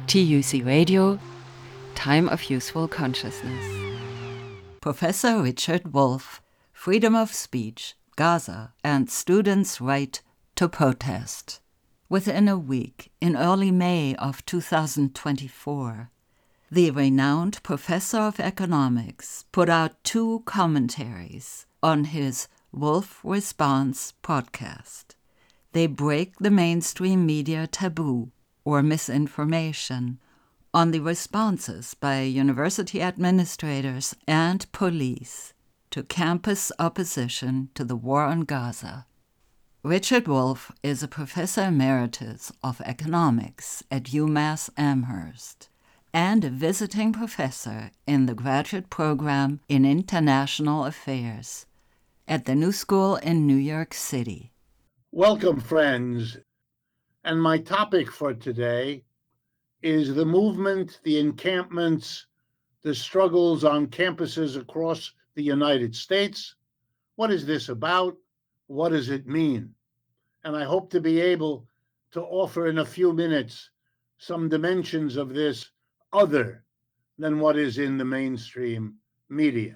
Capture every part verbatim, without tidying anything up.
T U C Radio, Time of Useful Consciousness. Professor Richard Wolff, Freedom of Speech, Gaza, and Students' Right to Protest. Within a week, in early May of two thousand twenty-four, the renowned professor of economics put out two commentaries on his Wolff Response podcast. They break the mainstream media taboo or misinformation on the responses by university administrators and police to campus opposition to the war on Gaza. Richard Wolff is a professor emeritus of economics at UMass Amherst and a visiting professor in the graduate program in international affairs at the New School in New York City. Welcome, friends. And my topic for today is the movement, the encampments, the struggles on campuses across the United States. What is this about? What does it mean? And I hope to be able to offer in a few minutes some dimensions of this other than what is in the mainstream media.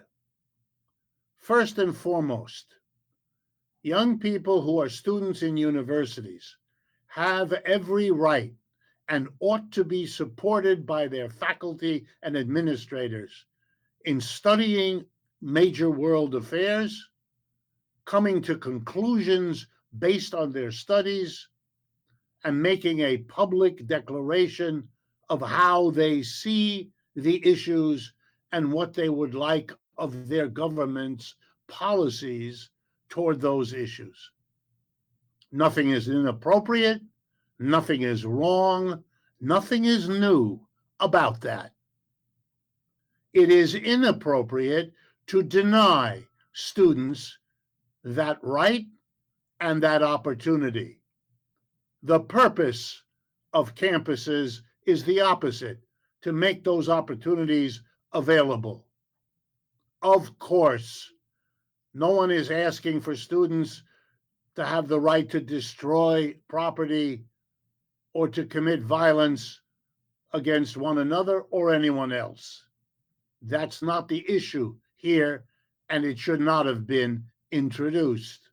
First and foremost, young people who are students in universities have every right and ought to be supported by their faculty and administrators in studying major world affairs, coming to conclusions based on their studies, and making a public declaration of how they see the issues and what they would like of their government's policies toward those issues. Nothing is inappropriate, nothing is wrong, nothing is new about that. It is inappropriate to deny students that right and that opportunity. The purpose of campuses is the opposite, to make those opportunities available. Of course, no one is asking for students to have the right to destroy property or to commit violence against one another or anyone else. That's not the issue here, and it should not have been introduced.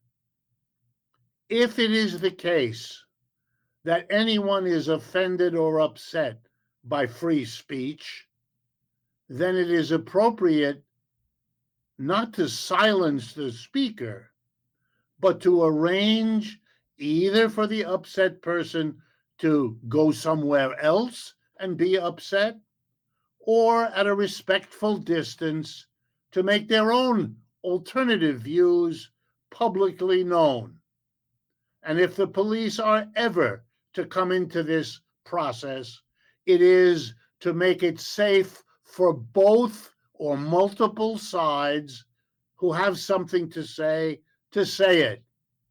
If it is the case that anyone is offended or upset by free speech, then it is appropriate not to silence the speaker, but to arrange either for the upset person to go somewhere else and be upset, or at a respectful distance to make their own alternative views publicly known. And if the police are ever to come into this process, it is to make it safe for both or multiple sides who have something to say to say it,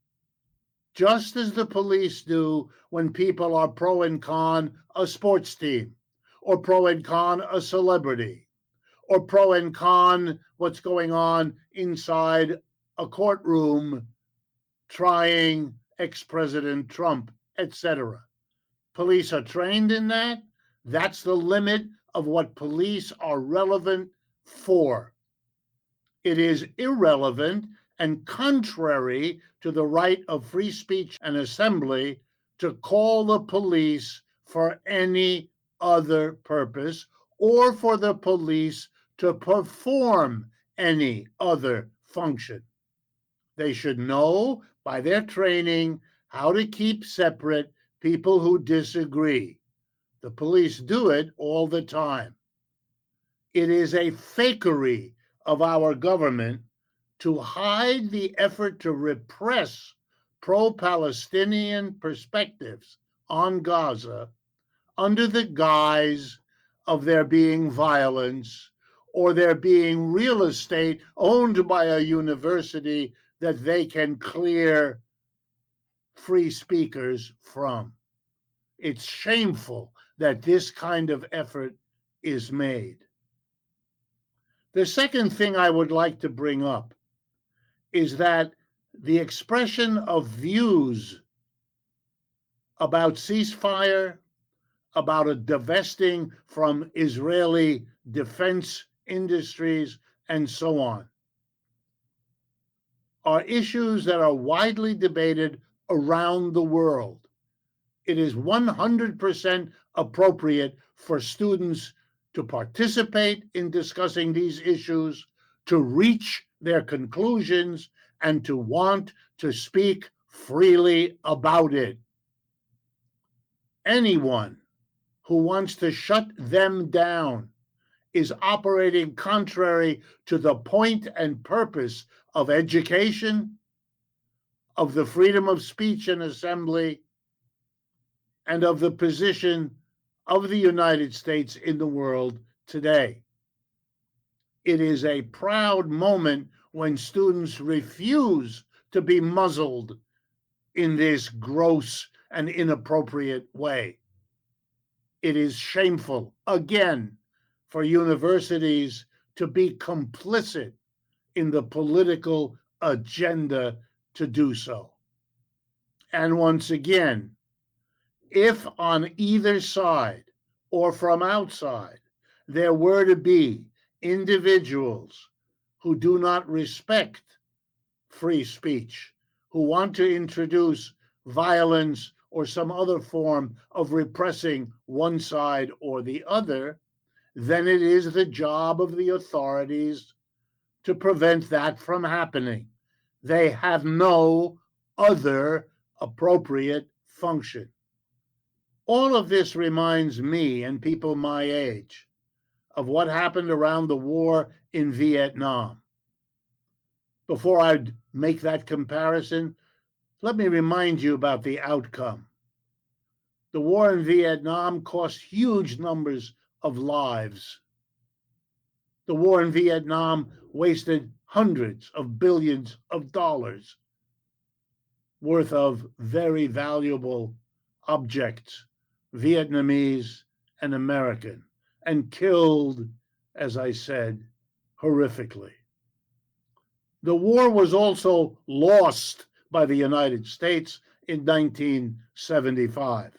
just as the police do when people are pro and con a sports team, or pro and con a celebrity, or pro and con what's going on inside a courtroom trying ex-President Trump, et cetera. Police are trained in that. That's the limit of what police are relevant for. It is irrelevant and contrary to the right of free speech and assembly to call the police for any other purpose or for the police to perform any other function. They should know by their training how to keep separate people who disagree. The police do it all the time. It is a fakery of our government to hide the effort to repress pro-Palestinian perspectives on Gaza under the guise of there being violence or there being real estate owned by a university that they can clear free speakers from. It's shameful that this kind of effort is made. The second thing I would like to bring up is that the expression of views about ceasefire, about a divesting from Israeli defense industries, and so on, are issues that are widely debated around the world. It is one hundred percent appropriate for students to participate in discussing these issues, to reach their conclusions, and to want to speak freely about it. Anyone who wants to shut them down is operating contrary to the point and purpose of education, of the freedom of speech and assembly, and of the position of the United States in the world today. It is a proud moment when students refuse to be muzzled in this gross and inappropriate way. It is shameful, again, for universities to be complicit in the political agenda to do so. And once again, if on either side or from outside there were to be individuals who do not respect free speech, who want to introduce violence or some other form of repressing one side or the other, then it is the job of the authorities to prevent that from happening. They have no other appropriate function. All of this reminds me and people my age of what happened around the war in Vietnam. Before I make that comparison, let me remind you about the outcome. The war in Vietnam cost huge numbers of lives. The war in Vietnam wasted hundreds of billions of dollars worth of very valuable objects, Vietnamese and American, and killed, as I said, horrifically. The war was also lost by the United States in nineteen seventy-five.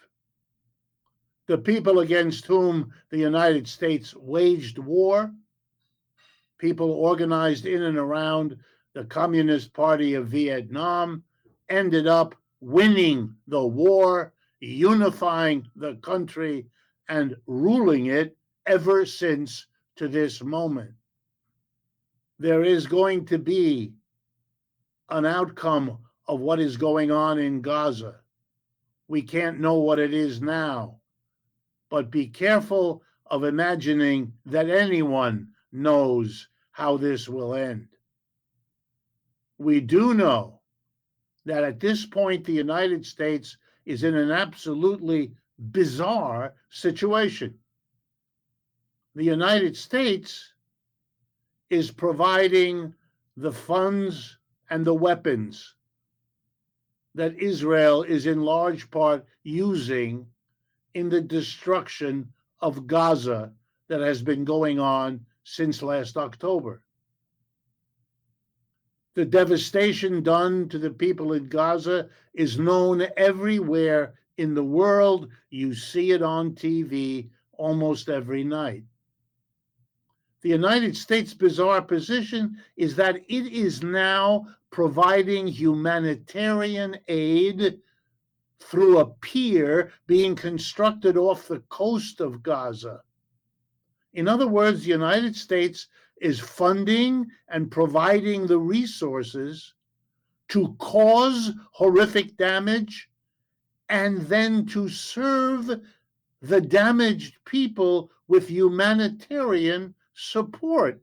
The people against whom the United States waged war, people organized in and around the Communist Party of Vietnam, ended up winning the war, unifying the country, and ruling it ever since to this moment. There is going to be an outcome of what is going on in Gaza. We can't know what it is now, but be careful of imagining that anyone knows how this will end. We do know that at this point, the United States is in an absolutely bizarre situation. The United States is providing the funds and the weapons that Israel is in large part using in the destruction of Gaza that has been going on since last October. The devastation done to the people in Gaza is known everywhere in the world. You see it on T V almost every night. The United States' bizarre position is that it is now providing humanitarian aid through a pier being constructed off the coast of Gaza. In other words, the United States is funding and providing the resources to cause horrific damage and then to serve the damaged people with humanitarian support.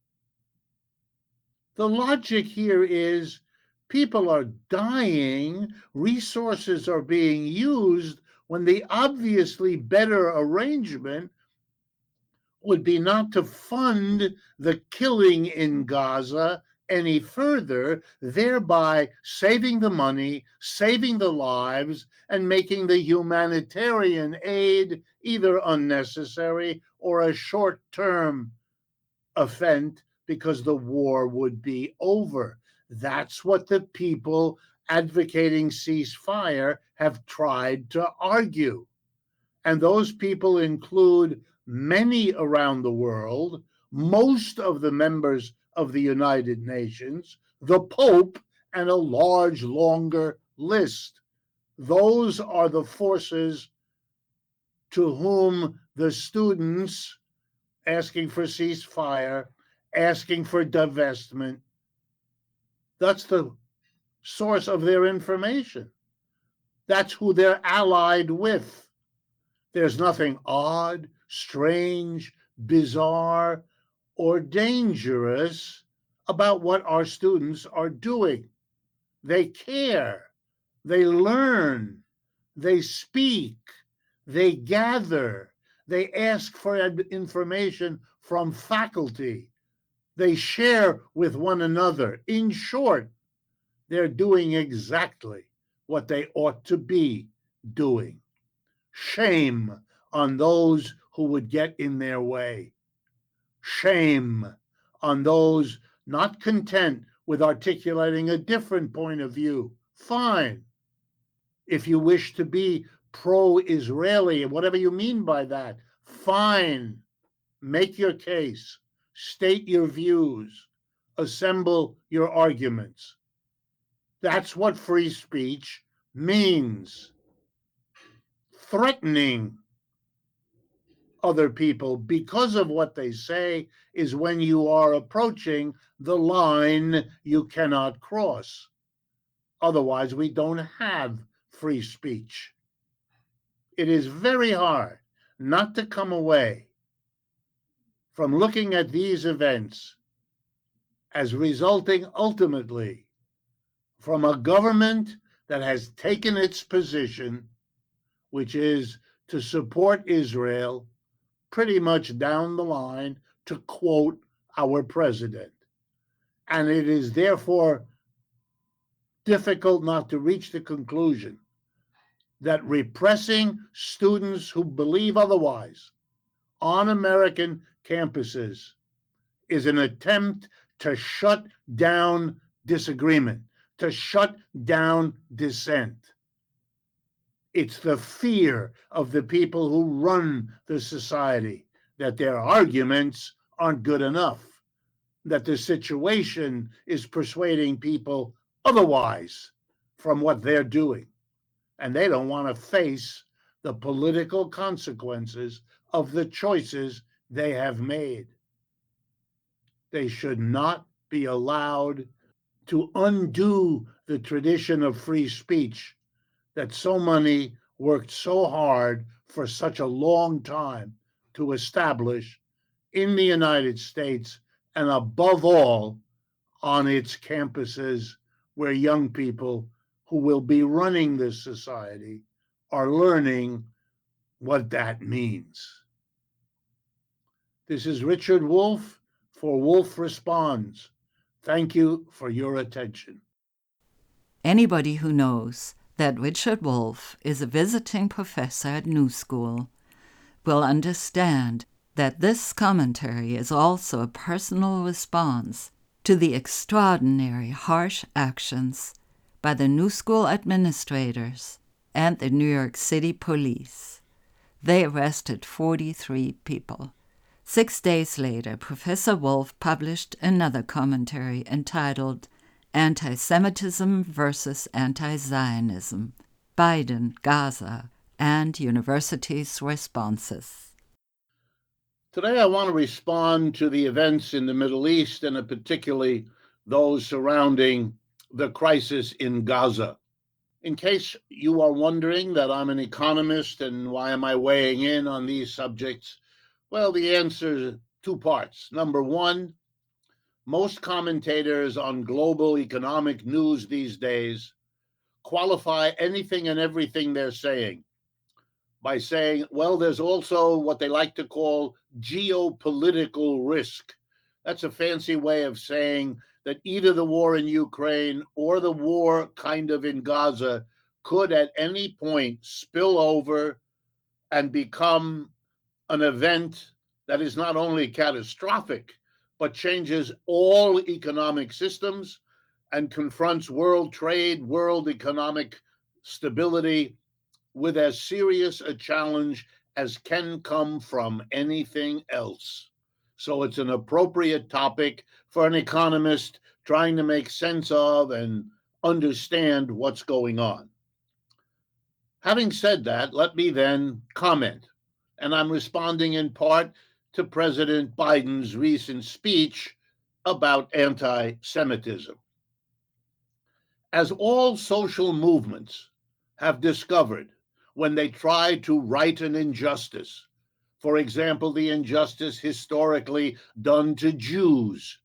The logic here is people are dying, resources are being used, when the obviously better arrangement would be not to fund the killing in Gaza any further, thereby saving the money, saving the lives, and making the humanitarian aid either unnecessary or a short-term event because the war would be over. That's what the people advocating ceasefire have tried to argue. And those people include many around the world, most of the members of the United Nations, the Pope, and a large, longer list. Those are the forces to whom the students asking for ceasefire, asking for divestment, that's the source of their information. That's who they're allied with. There's nothing odd, strange, bizarre, or dangerous about what our students are doing. They care, they learn, they speak, they gather, they ask for information from faculty, they share with one another. In short, they're doing exactly what they ought to be doing. Shame on those who would get in their way. Shame on those not content with articulating a different point of view. Fine. If you wish to be pro-Israeli, whatever you mean by that, fine. Make your case. State your views. Assemble your arguments. That's what free speech means. Threatening other people because of what they say is when you are approaching the line you cannot cross. Otherwise, we don't have free speech. It is very hard not to come away from looking at these events as resulting ultimately from a government that has taken its position, which is to support Israel pretty much down the line, to quote our president. And it is therefore difficult not to reach the conclusion that repressing students who believe otherwise on American campuses is an attempt to shut down disagreement, to shut down dissent. It's the fear of the people who run the society that their arguments aren't good enough, that the situation is persuading people otherwise from what they're doing. And they don't want to face the political consequences of the choices they have made. They should not be allowed to undo the tradition of free speech that so many worked so hard for such a long time to establish in the United States, and above all, on its campuses, where young people who will be running this society are learning what that means. This is Richard Wolff for Wolff Responds. Thank you for your attention. Anybody who knows that Richard Wolff is a visiting professor at New School will understand that this commentary is also a personal response to the extraordinary harsh actions by the New School administrators and the New York City police. They arrested forty-three people. Six days later, Professor Wolff published another commentary entitled Anti-Semitism versus Anti-Zionism, Biden, Gaza, and Universities' Responses. Today, I want to respond to the events in the Middle East, and particularly those surrounding the crisis in Gaza. In case you are wondering that I'm an economist and why am I weighing in on these subjects, well, the answer is two parts. Number one, most commentators on global economic news these days qualify anything and everything they're saying by saying, well, there's also what they like to call geopolitical risk. That's a fancy way of saying that either the war in Ukraine or the war kind of in Gaza could at any point spill over and become an event that is not only catastrophic, but changes all economic systems and confronts world trade, world economic stability with as serious a challenge as can come from anything else. So it's an appropriate topic for an economist trying to make sense of and understand what's going on. Having said that, let me then comment, and I'm responding in part to President Biden's recent speech about anti-Semitism. As all social movements have discovered when they try to right an injustice, for example, the injustice historically done to Jews,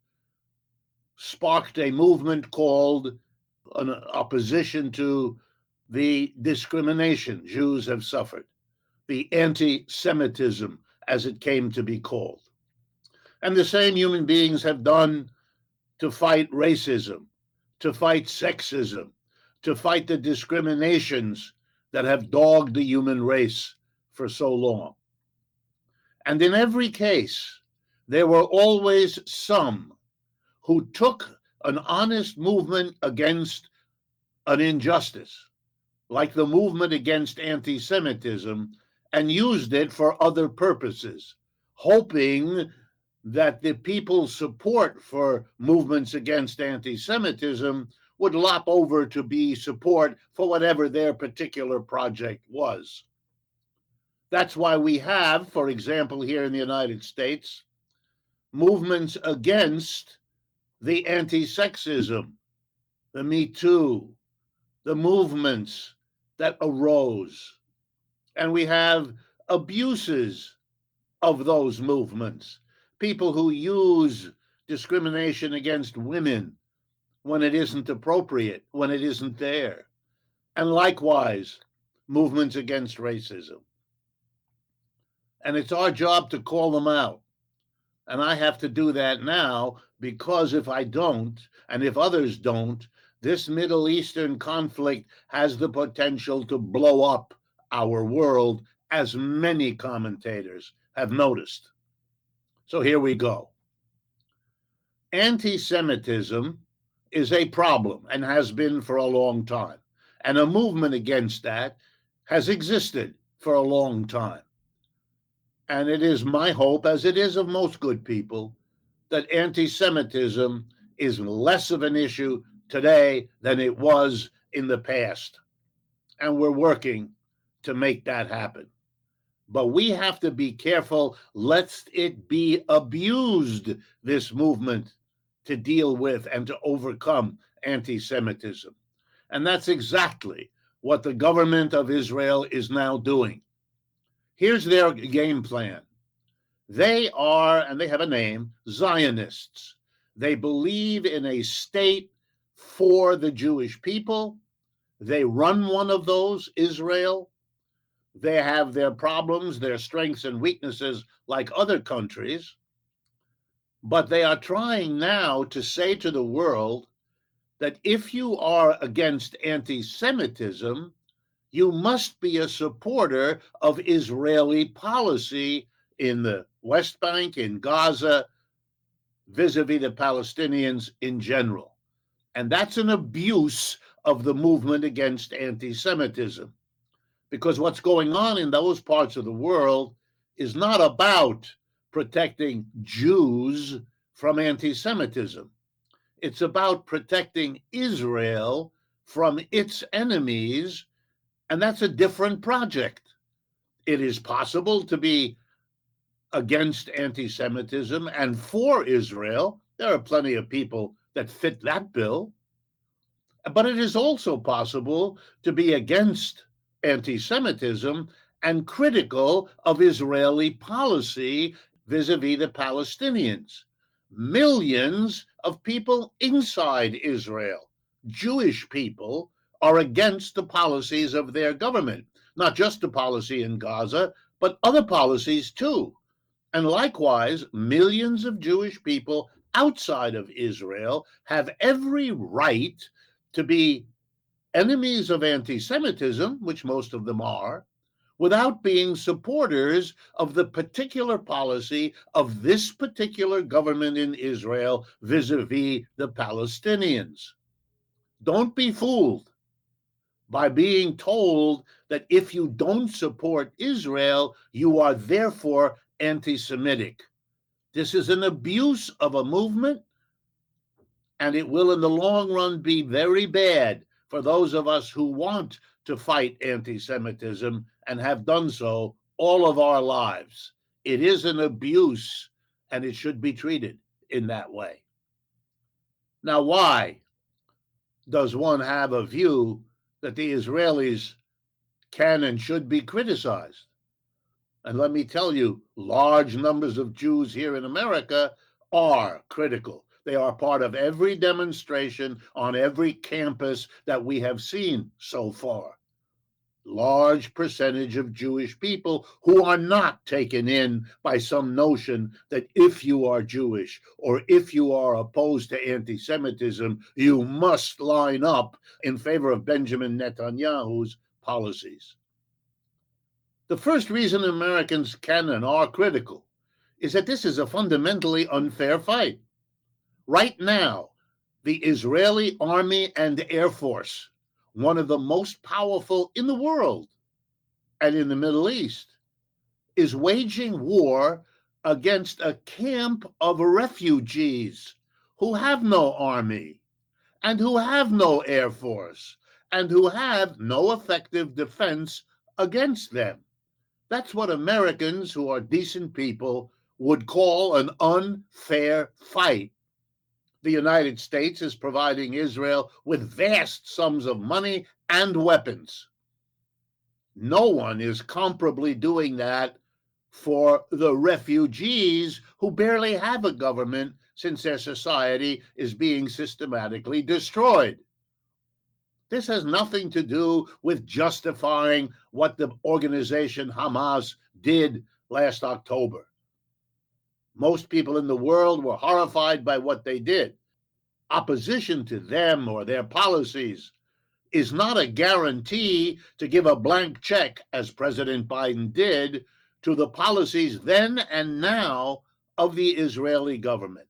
sparked a movement called an opposition to the discrimination Jews have suffered, the anti-Semitism, as it came to be called. And the same human beings have done to fight racism, to fight sexism, to fight the discriminations that have dogged the human race for so long. And in every case, there were always some who took an honest movement against an injustice, like the movement against anti-Semitism, and used it for other purposes, hoping that the people's support for movements against anti-Semitism would lop over to be support for whatever their particular project was. That's why we have, for example, here in the United States, movements against the anti-sexism, the Me Too, the movements that arose. And we have abuses of those movements, people who use discrimination against women when it isn't appropriate, when it isn't there. And likewise, movements against racism. And it's our job to call them out. And I have to do that now, because if I don't, and if others don't, this Middle Eastern conflict has the potential to blow up our world, as many commentators have noticed. So here we go. Anti-Semitism is a problem and has been for a long time. And a movement against that has existed for a long time. And it is my hope, as it is of most good people, that anti-Semitism is less of an issue today than it was in the past. And we're working to make that happen. But we have to be careful lest it be abused, this movement, to deal with and to overcome anti-Semitism. And that's exactly what the government of Israel is now doing. Here's their game plan. They are, and they have a name, Zionists. They believe in a state for the Jewish people. They run one of those, Israel. They have their problems, their strengths and weaknesses like other countries. But they are trying now to say to the world that if you are against anti-Semitism, you must be a supporter of Israeli policy in the West Bank, in Gaza, vis-a-vis the Palestinians in general. And that's an abuse of the movement against anti-Semitism. Because what's going on in those parts of the world is not about protecting Jews from anti-Semitism. It's about protecting Israel from its enemies, and that's a different project. It is possible to be against anti-Semitism and for Israel. There are plenty of people that fit that bill. But it is also possible to be against anti-Semitism and critical of Israeli policy vis-a-vis the Palestinians. Millions of people inside Israel, Jewish people, are against the policies of their government, not just the policy in Gaza, but other policies too. And likewise, millions of Jewish people outside of Israel have every right to be enemies of anti-Semitism, which most of them are, without being supporters of the particular policy of this particular government in Israel vis-a-vis the Palestinians. Don't be fooled. by being told that if you don't support Israel, you are therefore anti-Semitic. This is an abuse of a movement, and it will in the long run be very bad for those of us who want to fight anti-Semitism and have done so all of our lives. It is an abuse, and it should be treated in that way. Now, why does one have a view that the Israelis can and should be criticized? And let me tell you, large numbers of Jews here in America are critical. They are part of every demonstration on every campus that we have seen so far. Large percentage of Jewish people who are not taken in by some notion that if you are Jewish or if you are opposed to anti-Semitism, you must line up in favor of Benjamin Netanyahu's policies. The first reason Americans can and are critical is that this is a fundamentally unfair fight. Right now, the Israeli Army and Air Force, one of the most powerful in the world and in the Middle East, is waging war against a camp of refugees who have no army and who have no Air Force and who have no effective defense against them. That's what Americans who are decent people would call an unfair fight. The United States is providing Israel with vast sums of money and weapons. No one is comparably doing that for the refugees who barely have a government since their society is being systematically destroyed. This has nothing to do with justifying what the organization Hamas did last October. Most people in the world were horrified by what they did. Opposition to them or their policies is not a guarantee to give a blank check, as President Biden did, to the policies then and now of the Israeli government.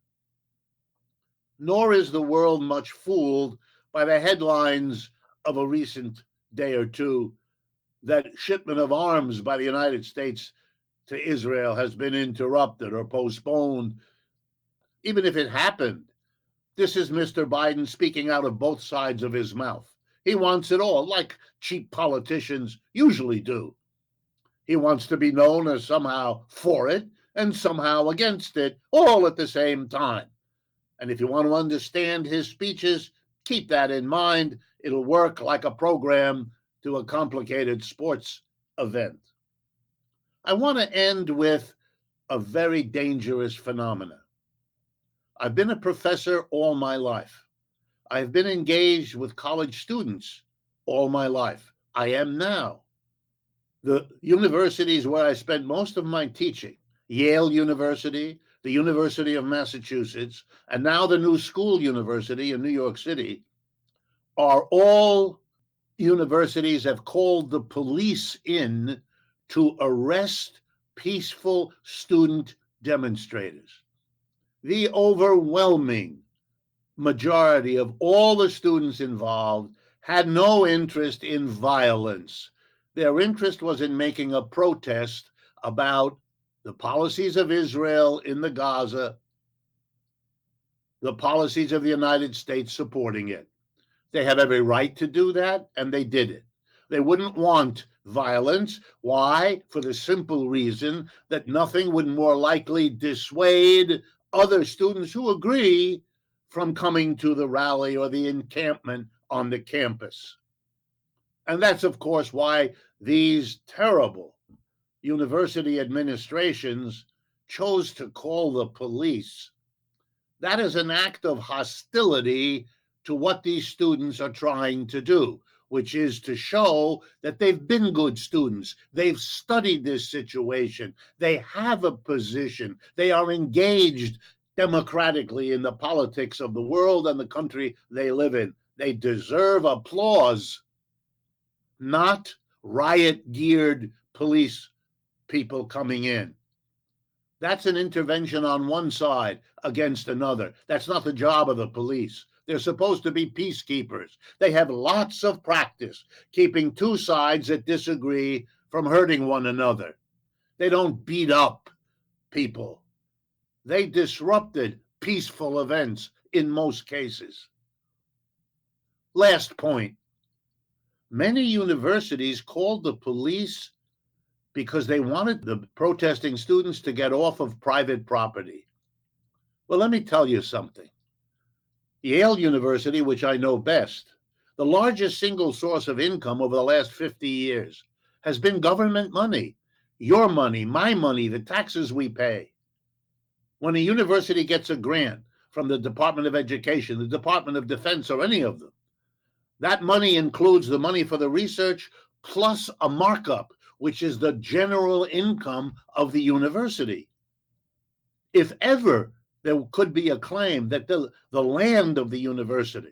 Nor is the world much fooled by the headlines of a recent day or two that shipment of arms by the United States to Israel has been interrupted or postponed. Even if it happened, this is Mister Biden speaking out of both sides of his mouth. He wants it all, like cheap politicians usually do. He wants to be known as somehow for it and somehow against it, all at the same time. And if you want to understand his speeches, keep that in mind. It'll work like a program to a complicated sports event. I want to end with a very dangerous phenomenon. I've been a professor all my life. I've been engaged with college students all my life. I am now. The universities where I spent most of my teaching, Yale University, the University of Massachusetts, and now the New School University in New York City, are all universities have called the police in to arrest peaceful student demonstrators. The overwhelming majority of all the students involved had no interest in violence. Their interest was in making a protest about the policies of Israel in the Gaza, the policies of the United States supporting it. They have every right to do that, and they did it. They wouldn't want violence. Why? For the simple reason that nothing would more likely dissuade other students who agree from coming to the rally or the encampment on the campus. And that's, of course, why these terrible university administrations chose to call the police. That is an act of hostility to what these students are trying to do, which is to show that they've been good students. They've studied this situation. They have a position. They are engaged democratically in the politics of the world and the country they live in. They deserve applause, not riot-geared police people coming in. That's an intervention on one side against another. That's not the job of the police. They're supposed to be peacekeepers. They have lots of practice keeping two sides that disagree from hurting one another. They don't beat up people. They disrupted peaceful events in most cases. Last point. Many universities called the police because they wanted the protesting students to get off of private property. Well, let me tell you something. Yale University, which I know best, the largest single source of income over the last fifty years, has been government money. Your money, my money, the taxes we pay. When a university gets a grant from the Department of Education, the Department of Defense, or any of them, that money includes the money for the research plus a markup, which is the general income of the university. If ever there could be a claim that the, the land of the university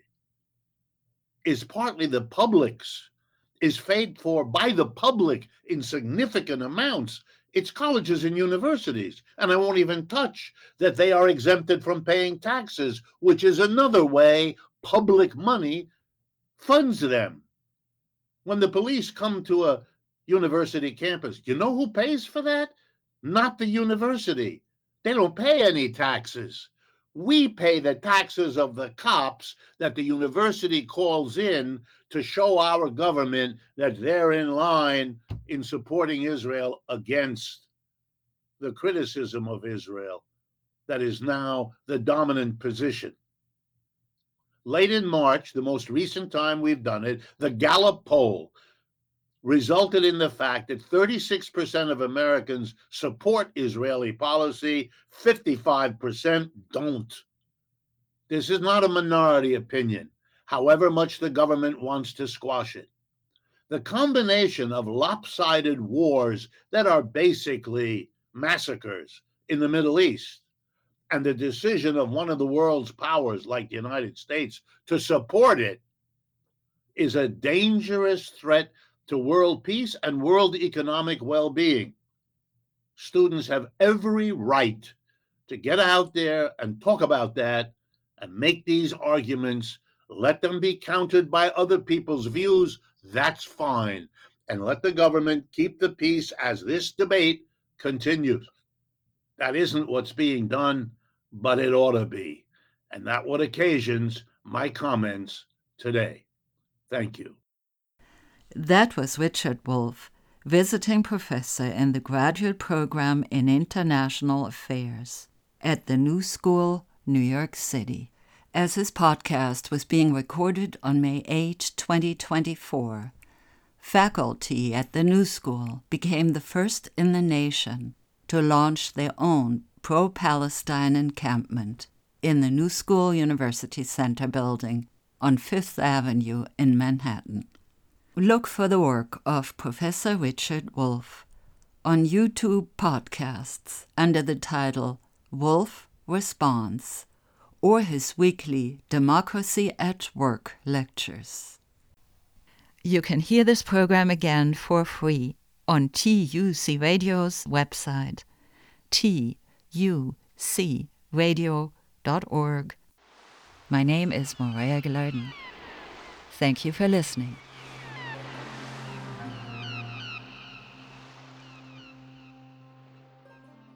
is partly the public's, is paid for by the public in significant amounts, it's colleges and universities. And I won't even touch that they are exempted from paying taxes, which is another way public money funds them. When the police come to a university campus, you know who pays for that? Not the university. They don't pay any taxes. We pay the taxes of the cops that the university calls in to show our government that they're in line in supporting Israel against the criticism of Israel that is now the dominant position. Late in March, the most recent time we've done it, the Gallup poll resulted in the fact that thirty-six percent of Americans support Israeli policy, fifty-five percent don't. This is not a minority opinion, however much the government wants to squash it. The combination of lopsided wars that are basically massacres in the Middle East and the decision of one of the world's powers like the United States to support it is a dangerous threat to world peace and world economic well-being. Students have every right to get out there and talk about that and make these arguments. Let them be countered by other people's views. That's fine. And let the government keep the peace as this debate continues. That isn't what's being done, but it ought to be. And that what occasions my comments today. Thank you. That was Richard Wolff, visiting professor in the graduate program in International Affairs at the New School, New York City. As his podcast was being recorded on May eighth, twenty twenty-four, faculty at the New School became the first in the nation to launch their own pro-Palestine encampment in the New School University Center building on Fifth Avenue in Manhattan. Look for the work of Professor Richard Wolff on YouTube podcasts under the title Wolff Responds, or his weekly Democracy at Work lectures. You can hear this program again for free on T U C Radio's website, T U C radio dot org. My name is Maria Gilardin. Thank you for listening.